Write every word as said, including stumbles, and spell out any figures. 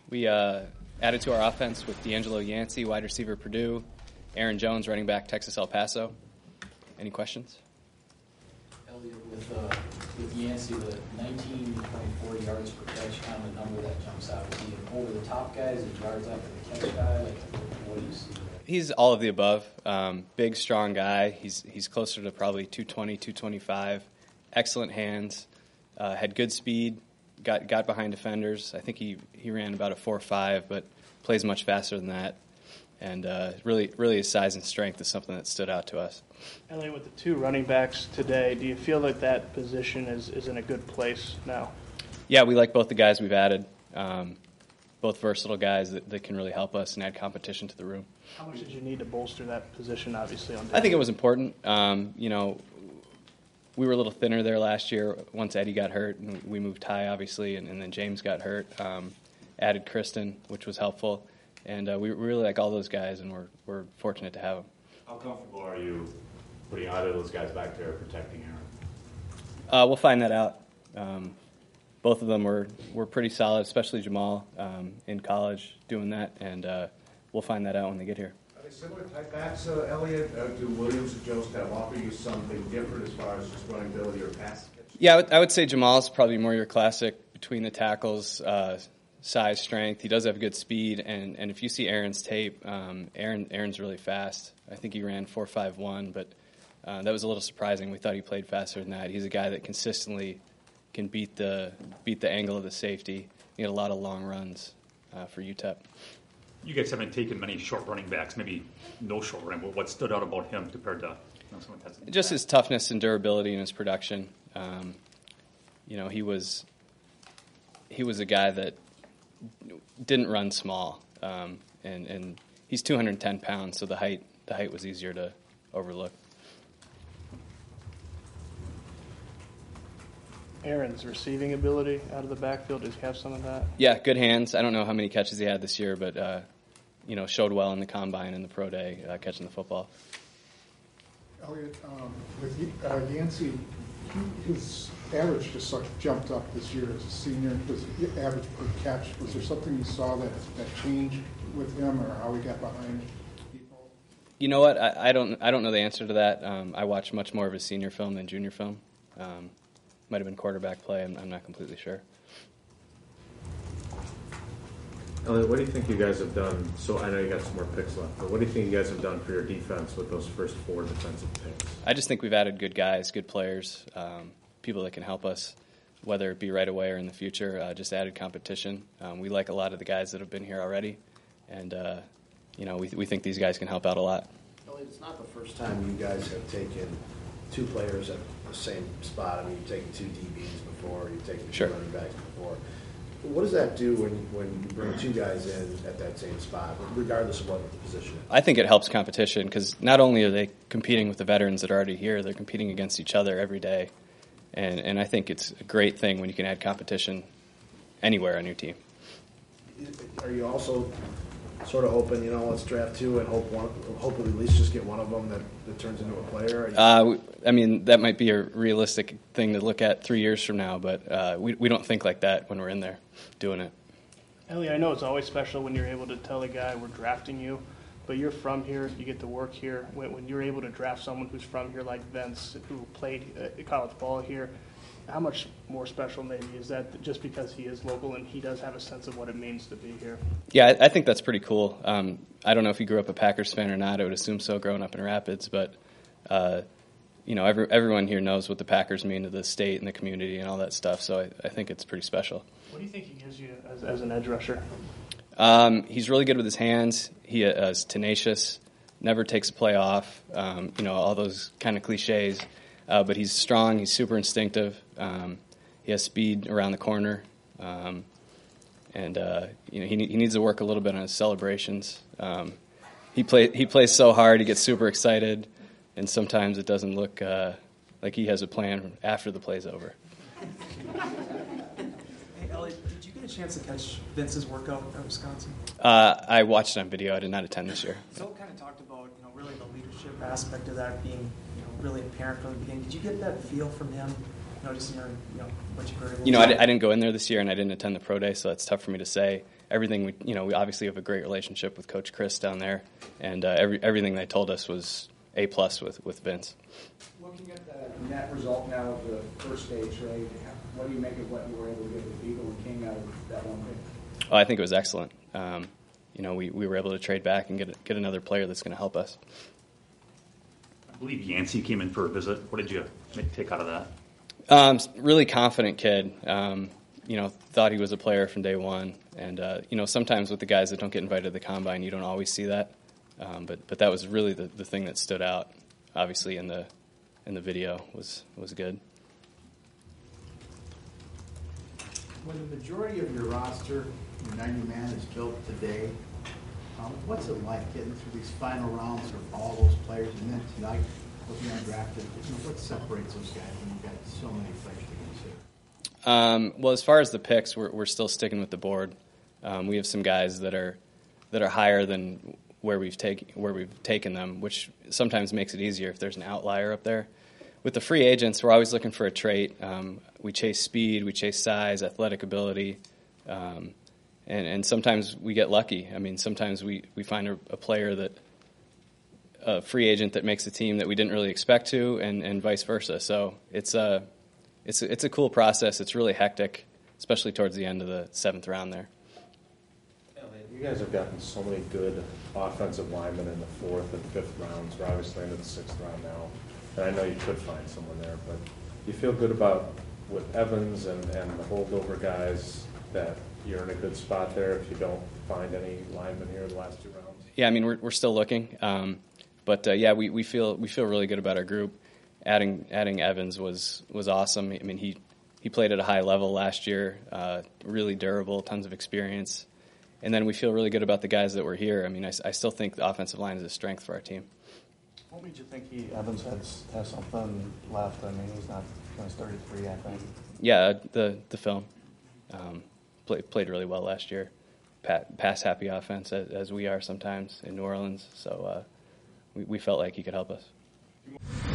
We uh, added to our offense with D'Angelo Yancey, wide receiver, Purdue, Aaron Jones, running back, Texas El Paso. Any questions? Elliot, with, uh, with Yancey, the nineteen point four yards per catch, kind of a number that jumps out. Is he an over-the-top guy? Is he yards after the catch guy? Like, what do you see there? He's all of the above. Um, big, strong guy. He's he's closer to probably two twenty, two twenty-five. Excellent hands. Uh, had good speed. Got got behind defenders. I think he, he ran about a four five, but plays much faster than that. And uh, really, really his size and strength is something that stood out to us. Elliot, with the two running backs today, do you feel that that position is, is in a good place now? Yeah, we like both the guys we've added. Um, both versatile guys that, that can really help us and add competition to the room. How much did you need to bolster that position, obviously, on I think it was important. Um, you know, we were a little thinner there last year once Eddie got hurt, and we moved Ty, obviously, and, and then James got hurt. Um, added Kristen, which was helpful. And uh, we really like all those guys, and we're we're fortunate to have them. How comfortable are you putting either of those guys back there protecting Aaron? Uh, we'll find that out. Um, both of them were, were pretty solid, especially Jamal um, in college doing that, and uh, we'll find that out when they get here. Are they similar type backs, uh, Elliot? Uh, do Williams and Jones kind of offer you something different as far as just running ability or pass catch? Yeah, I would, I would say Jamal's probably more your classic between the tackles, uh, size, strength. He does have good speed, and, and if you see Aaron's tape, um, Aaron Aaron's really fast. I think he ran four five one, but uh, that was a little surprising. We thought he played faster than that. He's a guy that consistently can beat the beat the angle of the safety. He had a lot of long runs uh, for U T E P. You guys haven't taken many short running backs, maybe no short running, but what stood out about him compared to, you know, someone that's just his toughness and durability in his production. Um, you know, he was he was a guy that didn't run small, um, and and he's two hundred ten pounds, so the height the height was easier to overlook. Aaron's receiving ability out of the backfield, does he have some of that? Yeah, good hands. I don't know how many catches he had this year, but uh, you know, showed well in the combine and the pro day uh, catching the football. Elliot, um, with uh, Yancey, he, his average just sort of jumped up this year as a senior. Was the average per catch? Was there something you saw that that changed with him, or how he got behind people? You know what? I, I don't. I don't know the answer to that. Um, I watched much more of his senior film than junior film. Um, might have been quarterback play. I'm, I'm not completely sure. Elliot, what do you think you guys have done? So I know you got some more picks left, but what do you think you guys have done for your defense with those first four defensive picks? I just think we've added good guys, good players, um, people that can help us, whether it be right away or in the future. Uh, just added competition. Um, we like a lot of the guys that have been here already, and uh, you know, we we think these guys can help out a lot. Elliot, it's not the first time you guys have taken two players at the same spot. I mean, you've taken two D Bs before, you've taken two Sure. running backs before. What does that do when when you bring two guys in at that same spot, regardless of what the position is? I think it helps competition because not only are they competing with the veterans that are already here, they're competing against each other every day. And and I think it's a great thing when you can add competition anywhere on your team. Are you also sort of hoping, you know, let's draft two and hope one, hopefully at least just get one of them that, that turns into a player? Uh, I mean, that might be a realistic thing to look at three years from now, but uh, we we don't think like that when we're in there doing it. Elliot, I know it's always special when you're able to tell a guy we're drafting you, but you're from here, you get to work here. When, when you're able to draft someone who's from here like Vince, who played uh, college ball here, how much more special maybe is that just because he is local and he does have a sense of what it means to be here? Yeah, I, I think that's pretty cool. Um, I don't know if you grew up a Packers fan or not. I would assume so growing up in Rapids, but uh, you know, every, everyone here knows what the Packers mean to the state and the community and all that stuff, so I, I think it's pretty special. What do you think he gives you as, as an edge rusher? Um, he's really good with his hands. He uh, is tenacious, never takes a play off, um, you know, all those kind of cliches. Uh, but he's strong. He's super instinctive. Um, he has speed around the corner. Um, and, uh, you know, he, he needs to work a little bit on his celebrations. Um, he, play, he plays so hard. He gets super excited. And sometimes it doesn't look uh, like he has a plan after the play's over. Hey, Elliot, did you get a chance to catch Vince's workout at Wisconsin? Uh, I watched it on video. I did not attend this year. So kind of talked about, you know, really the leadership aspect of that being, you know, really apparent from the beginning. Did you get that feel from him, you know, just in your, you know, what you heard? You know, I, I didn't go in there this year, and I didn't attend the pro day, so it's tough for me to say. everything we, you know, we obviously have a great relationship with Coach Chris down there, and uh, every, everything they told us was A plus with, with Vince. Looking at the net result now of the first stage, right, what do you make of what you were able to get with Beagle and King out of that one pick? Oh, I think it was excellent. Um, you know, we, we were able to trade back and get get another player that's going to help us. I believe Yancey came in for a visit. What did you make, take out of that? Um, really confident kid. Um, you know, thought he was a player from day one. And, uh, you know, sometimes with the guys that don't get invited to the combine, you don't always see that. Um, but but that was really the, the thing that stood out, obviously, in the in the video was was good. When the majority of your roster, your ninety man, is built today, um, what's it like getting through these final rounds of all those players, and then tonight looking undrafted? You know, what separates those guys when you've got so many players to consider? Um, well, as far as the picks, we're we're still sticking with the board. Um, we have some guys that are that are higher than where we've taken where we've taken them, which sometimes makes it easier if there's an outlier up there. With the free agents, we're always looking for a trait. Um, we chase speed, we chase size, athletic ability, um, and, and sometimes we get lucky. I mean, sometimes we, we find a, a player that, a free agent that makes a team that we didn't really expect to, and, and vice versa. So it's a, it's a, it's a cool process. It's really hectic, especially towards the end of the seventh round there. You guys have gotten so many good offensive linemen in the fourth and fifth rounds. We're obviously into the sixth round now. And I know you could find someone there, but you feel good about with Evans and, and the holdover guys that you're in a good spot there if you don't find any linemen here in the last two rounds? Yeah, I mean, we're we're still looking. Um, but, uh, yeah, we, we feel we feel really good about our group. Adding adding Evans was, was awesome. I mean, he, he played at a high level last year, uh, really durable, tons of experience. And then we feel really good about the guys that were here. I mean, I, I still think the offensive line is a strength for our team. What made you think he Evans has has something left? I mean, he's not he's thirty-three, I think. Yeah, the the film um, played played really well last year. Pat, pass happy offense as, as we are sometimes in New Orleans. So uh, we we felt like he could help us.